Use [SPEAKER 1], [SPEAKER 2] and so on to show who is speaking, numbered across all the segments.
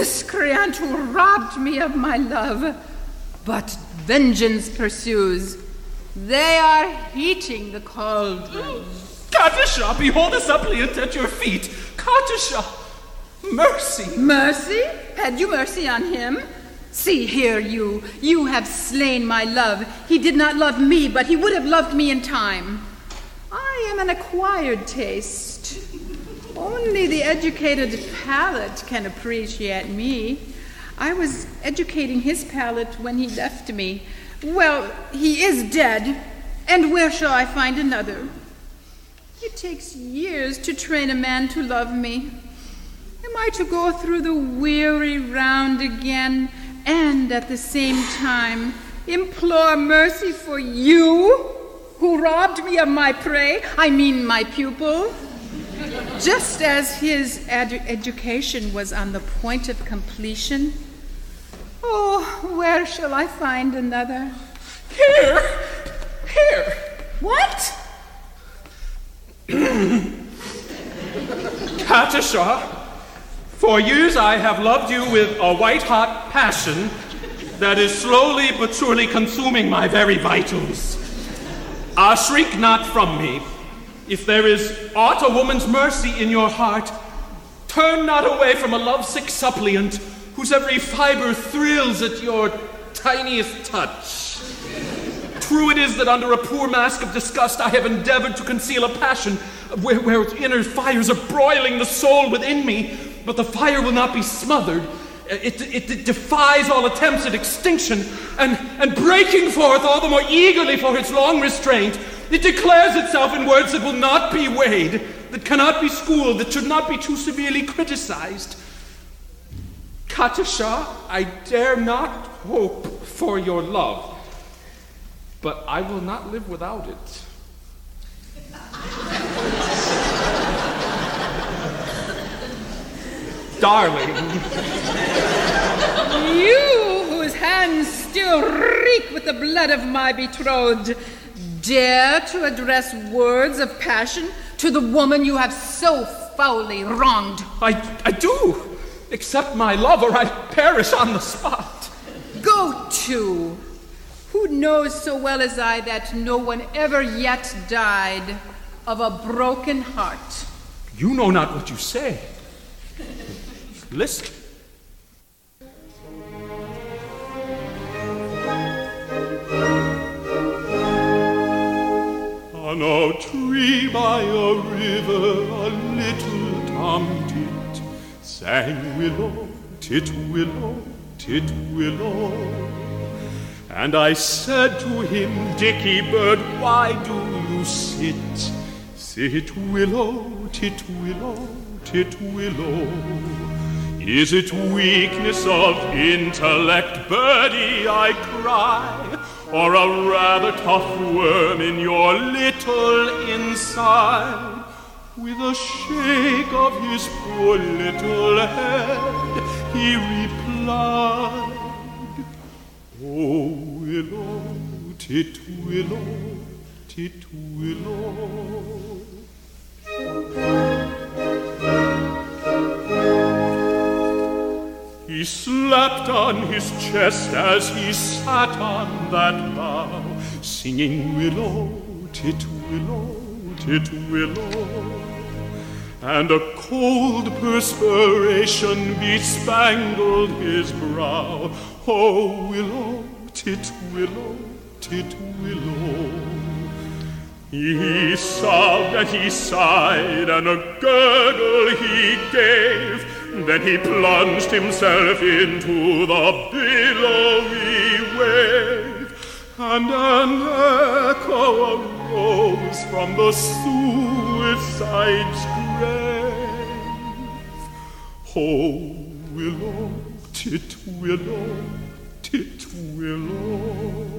[SPEAKER 1] miscreant who robbed me of my love. But vengeance pursues. They are heating the cauldron.
[SPEAKER 2] Katisha, behold a suppliant at your feet. Katisha, mercy.
[SPEAKER 1] Mercy? Had you mercy on him? See here, you have slain my love. He did not love me, but he would have loved me in time. I am an acquired taste. Only the educated palate can appreciate me. I was educating his palate when he left me. Well, he is dead, and where shall I find another? It takes years to train a man to love me. Am I to go through the weary round again, and at the same time implore mercy for you, who robbed me of my prey, I mean my pupil? Just as his education was on the point of completion. Oh, where shall I find another?
[SPEAKER 2] Here!
[SPEAKER 1] What?
[SPEAKER 2] Katisha, for years I have loved you with a white-hot passion that is slowly but surely consuming my very vitals. Shrink not from me. If there is aught a woman's mercy in your heart, turn not away from a lovesick suppliant whose every fiber thrills at your tiniest touch. True it is that under a poor mask of disgust I have endeavored to conceal a passion where its inner fires are broiling the soul within me, but the fire will not be smothered. It defies all attempts at extinction, and breaking forth all the more eagerly for its long restraint, it declares itself in words that will not be weighed, that cannot be schooled, that should not be too severely criticized. Katisha, I dare not hope for your love, but I will not live without it. Darling.
[SPEAKER 1] You, whose hands still reek with the blood of my betrothed, dare to address words of passion to the woman you have so foully wronged.
[SPEAKER 2] I do. Accept my love, or I perish on the spot.
[SPEAKER 1] Go to. Who knows so well as I that no one ever yet died of a broken heart?
[SPEAKER 2] You know not what you say. Listen. On a tree by a river, a little tomtit sang willow, titwillow, titwillow. And I said to him, Dicky bird, why do you sit? Sit willow, titwillow, titwillow. Is it weakness of intellect, birdie, I cry, or a rather tough worm in your little inside? With a shake of his poor little head, he replied, Oh, willow, titwillow, titwillow. He slapped on his chest as he sat on that bough, singing willow, titwillow, titwillow. And a cold perspiration bespangled his brow. Oh, willow, titwillow, titwillow. He sobbed and he sighed, and a gurgle he gave. Then he plunged himself into the billowy wave, and an echo arose from the suicide's grave. Oh, willow, titwillow, titwillow.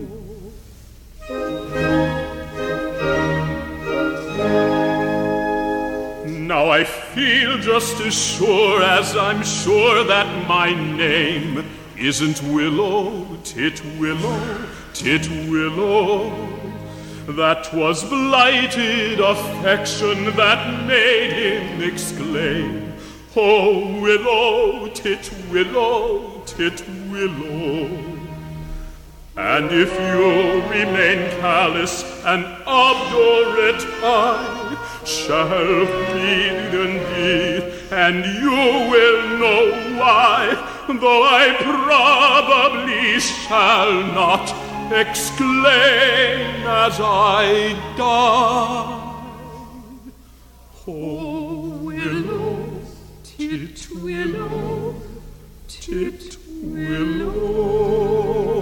[SPEAKER 2] Now I feel just as sure as I'm sure that my name isn't Willow, Titwillow, Titwillow. That 'twas blighted affection that made him exclaim, Oh, willow, titwillow, titwillow. And if you remain callous and obdurate, I shall plead indeed, and you will know why, though I probably shall not exclaim as I die. Oh, willow, titwillow, titwillow.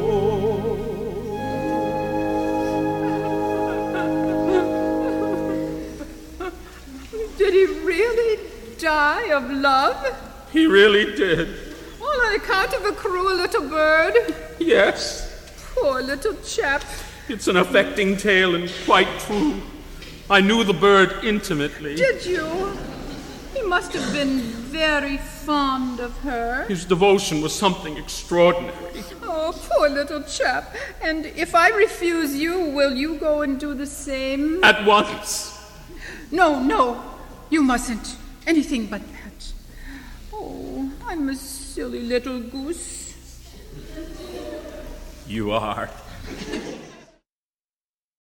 [SPEAKER 1] Did he really die of love?
[SPEAKER 2] He really did.
[SPEAKER 1] All on account of a cruel little bird?
[SPEAKER 2] Yes.
[SPEAKER 1] Poor little chap.
[SPEAKER 2] It's an affecting tale and quite true. I knew the bird intimately.
[SPEAKER 1] Did you? He must have been very fond of her.
[SPEAKER 2] His devotion was something extraordinary.
[SPEAKER 1] Oh, poor little chap. And if I refuse you, will you go and do the same?
[SPEAKER 2] At once.
[SPEAKER 1] No. You mustn't. Anything but that. Oh, I'm a silly little goose.
[SPEAKER 2] You are.